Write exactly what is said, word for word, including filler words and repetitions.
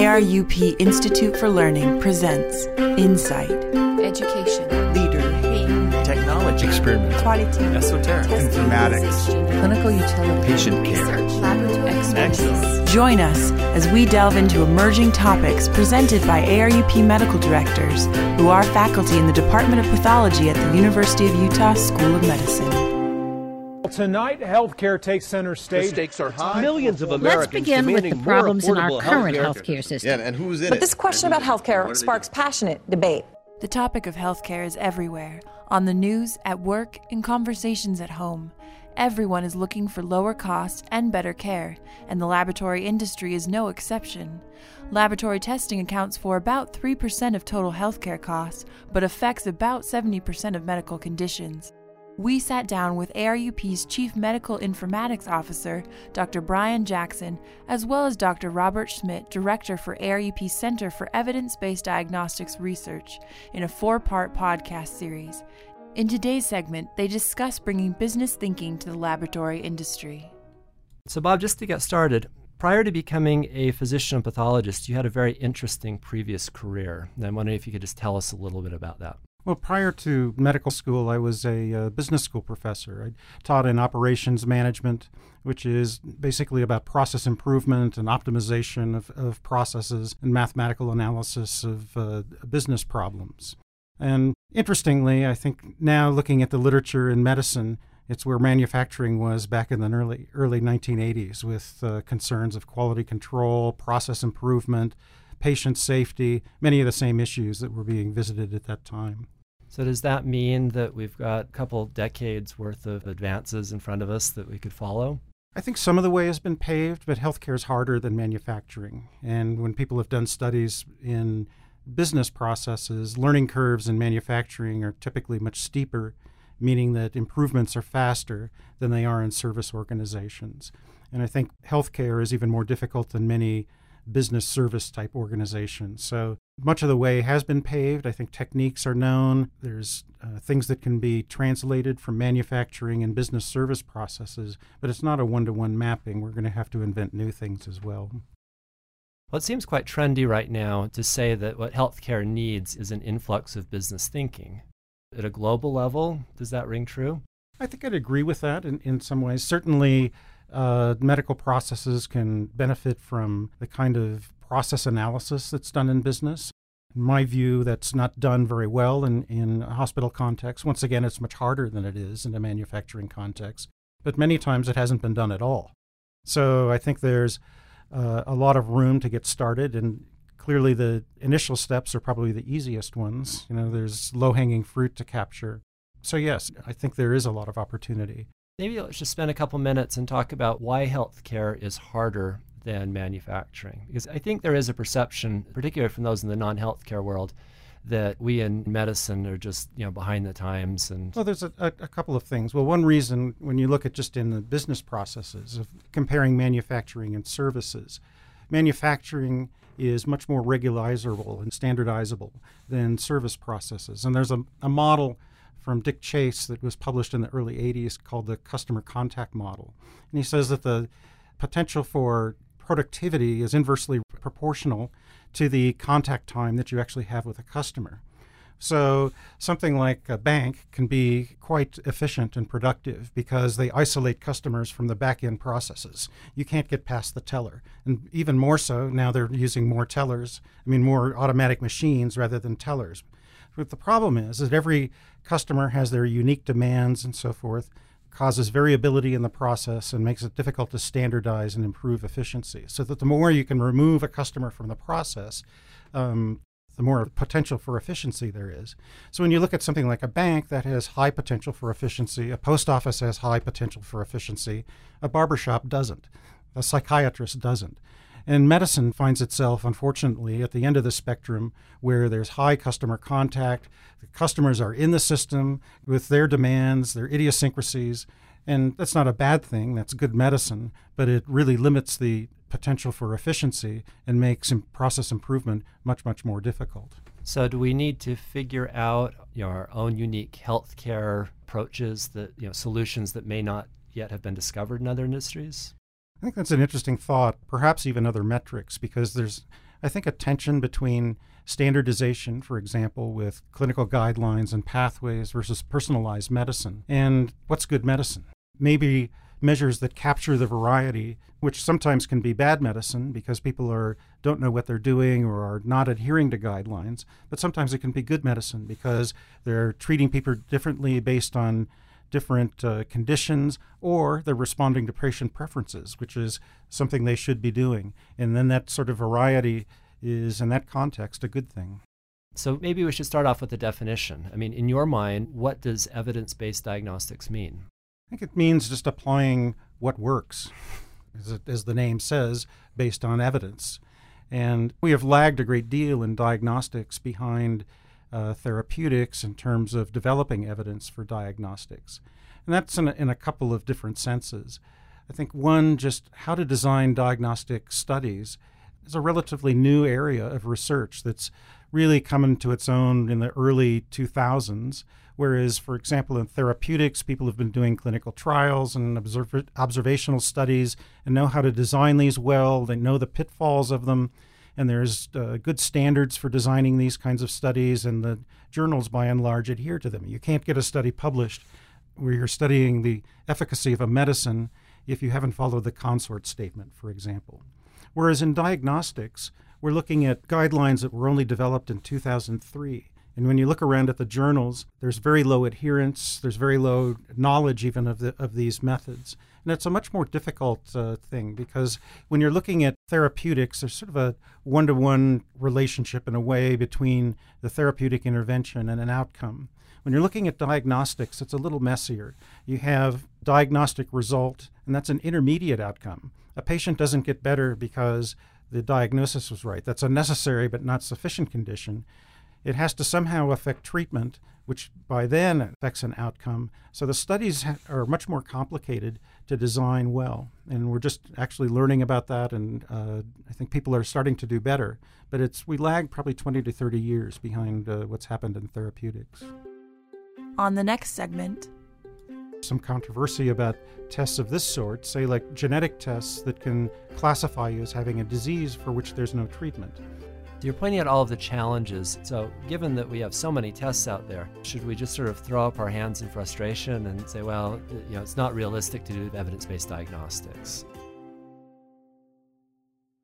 A R U P Institute for Learning presents Insight, Education, Leader, Technology, Experiment, Quality, Esoteric, Informatics, Clinical Utility, Patient Care, Laboratory Expertise. Join us as we delve into emerging topics presented by A R U P medical directors who are faculty in the Department of Pathology at the University of Utah School of Medicine. Tonight, healthcare takes center stage. The stakes are high. Millions of Americans Let's begin with the problems in our current healthcare system. Yeah, and who's in but it? this question about healthcare sparks passionate debate. The topic of healthcare is everywhere, on the news, at work, in conversations at home. Everyone is looking for lower cost and better care, and the laboratory industry is no exception. Laboratory testing accounts for about three percent of total healthcare costs, but affects about seventy percent of medical conditions. We sat down with A R U P's Chief Medical Informatics Officer, Doctor Brian Jackson, as well as Doctor Robert Schmidt, Director for A R U P's Center for Evidence-Based Diagnostics Research, in a four-part podcast series. In today's segment, they discuss bringing business thinking to the laboratory industry. So Bob, just to get started, prior to becoming a physician and pathologist, you had a very interesting previous career. And I'm wondering if you could just tell us a little bit about that. Well, prior to medical school, I was a uh, business school professor. I taught in operations management, which is basically about process improvement and optimization of, of processes and mathematical analysis of uh, business problems. And interestingly, I think now looking at the literature in medicine, it's where manufacturing was back in the early, early nineteen eighties with uh, concerns of quality control, process improvement, patient safety, many of the same issues that were being visited at that time. So does that mean that we've got a couple decades worth of advances in front of us that we could follow? I think some of the way has been paved, but healthcare is harder than manufacturing. And when people have done studies in business processes, learning curves in manufacturing are typically much steeper, meaning that improvements are faster than they are in service organizations. And I think healthcare is even more difficult than many business service type organizations. So much of the way has been paved. I think techniques are known. There's uh, things that can be translated from manufacturing and business service processes, but it's not a one-to-one mapping. We're going to have to invent new things as well. Well, it seems quite trendy right now to say that what healthcare needs is an influx of business thinking. At a global level, does that ring true? I think I'd agree with that in, in some ways. Certainly, Uh, medical processes can benefit from the kind of process analysis that's done in business. In my view, that's not done very well in, in a hospital context. Once again, it's much harder than it is in a manufacturing context, but many times it hasn't been done at all. So I think there's uh, a lot of room to get started, and clearly the initial steps are probably the easiest ones. You know, there's low-hanging fruit to capture. So yes, I think there is a lot of opportunity. Maybe let's just spend a couple minutes and talk about why healthcare is harder than manufacturing. Because I think there is a perception, particularly from those in the non-healthcare world, that we in medicine are just, you know, behind the times. And well, there's a, a, a couple of things. Well, one reason, when you look at just in the business processes of comparing manufacturing and services, manufacturing is much more regularizable and standardizable than service processes. And there's a, a model from Dick Chase that was published in the early eighties called the customer contact model. And he says that the potential for productivity is inversely proportional to the contact time that you actually have with a customer. So something like a bank can be quite efficient and productive because they isolate customers from the back-end processes. You can't get past the teller. And even more so, now they're using more tellers, I mean more automatic machines rather than tellers. But the problem is that every customer has their unique demands and so forth, causes variability in the process and makes it difficult to standardize and improve efficiency. So that the more you can remove a customer from the process, um, the more potential for efficiency there is. So when you look at something like a bank, that has high potential for efficiency, a post office has high potential for efficiency, a barbershop doesn't, a psychiatrist doesn't. And medicine finds itself, unfortunately, at the end of the spectrum where there's high customer contact. The customers are in the system with their demands, their idiosyncrasies, and that's not a bad thing. That's good medicine, but it really limits the potential for efficiency and makes process improvement much, much more difficult. So do we need to figure out, you know, our own unique healthcare approaches, that, you know, solutions that may not yet have been discovered in other industries? I think that's an interesting thought, perhaps even other metrics, because there's, I think a tension between standardization, for example, with clinical guidelines and pathways versus personalized medicine, and what's good medicine. Maybe measures that capture the variety, which sometimes can be bad medicine because people are don't know what they're doing or are not adhering to guidelines, but sometimes it can be good medicine because they're treating people differently based on different uh, conditions, or they're responding to patient preferences, which is something they should be doing. And then that sort of variety is, in that context, a good thing. So maybe we should start off with the definition. I mean, in your mind, what does evidence-based diagnostics mean? I think it means just applying what works, as, it, as the name says, based on evidence. And we have lagged a great deal in diagnostics behind uh, therapeutics in terms of developing evidence for diagnostics. And that's in a, in a couple of different senses. I think one, just how to design diagnostic studies is a relatively new area of research that's really come into its own in the early two thousands, whereas, for example, in therapeutics, people have been doing clinical trials and observ- observational studies and know how to design these well. They know the pitfalls of them, and there's uh, good standards for designing these kinds of studies, and the journals, by and large, adhere to them. You can't get a study published where you're studying the efficacy of a medicine if you haven't followed the consort statement, for example. Whereas in diagnostics, we're looking at guidelines that were only developed in two thousand three. And when you look around at the journals, there's very low adherence, there's very low knowledge even of the, of these methods. And it's a much more difficult uh, thing because when you're looking at therapeutics, there's sort of a one-to-one relationship in a way between the therapeutic intervention and an outcome. When you're looking at diagnostics, it's a little messier. You have diagnostic result, and that's an intermediate outcome. A patient doesn't get better because the diagnosis was right. That's a necessary but not sufficient condition. It has to somehow affect treatment, which by then affects an outcome. So the studies ha- are much more complicated to design well. And we're just actually learning about that, and uh, I think people are starting to do better. But it's we lag probably twenty to thirty years behind uh, what's happened in therapeutics. On the next segment, some controversy about tests of this sort, say like genetic tests that can classify you as having a disease for which there's no treatment. You're pointing out all of the challenges. So given that we have so many tests out there, should we just sort of throw up our hands in frustration and say, well, you know, it's not realistic to do evidence-based diagnostics?